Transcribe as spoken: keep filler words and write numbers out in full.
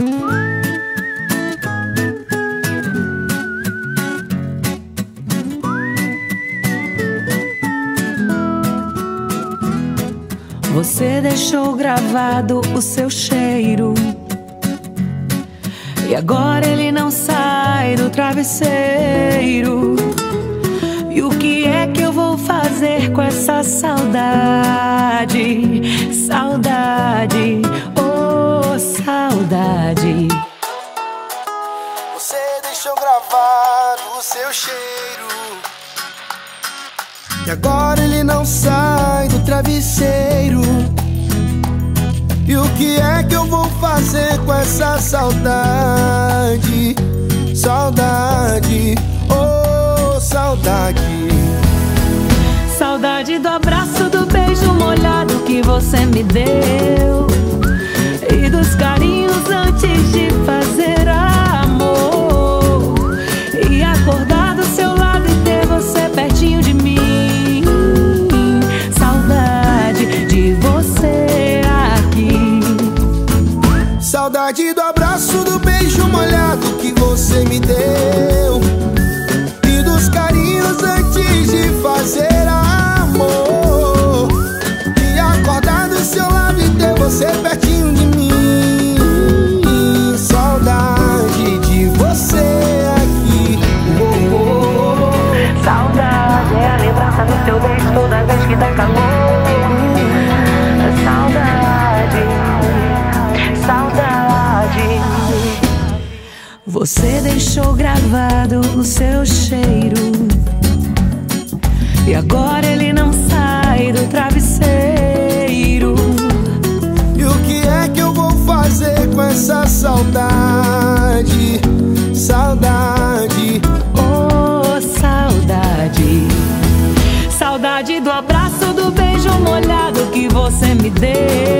Você deixou gravado o seu cheiro e agora ele não sai do travesseiro. E o que é que eu vou fazer com essa saudade? Saudade, oh saudade. Você deixou gravado o seu cheiro e agora ele não sai do travesseiro. E o que é que eu vou fazer com essa saudade? Saudade, oh saudade. Saudade do abraço, do beijo molhado que você me deu e dos carinhos antes de fazer amor, e acordar do seu lado e ter você pertinho de mim. Saudade de você aqui. Saudade do abraço, do beijo molhado que você me deu e dos carinhos antes de fazer amor, e acordar do seu lado e ter você pertinho de mim. Saudade de você aqui. Oh, oh, oh. Saudade é a lembrança do seu beijo toda vez que dá calor. Saudade, saudade. Você deixou gravado o seu cheiro e agora ele não sai do travesseiro. E o que é que eu vou fazer com essa saudade? Saudade, oh saudade. Saudade do abraço, do beijo molhado que você me deu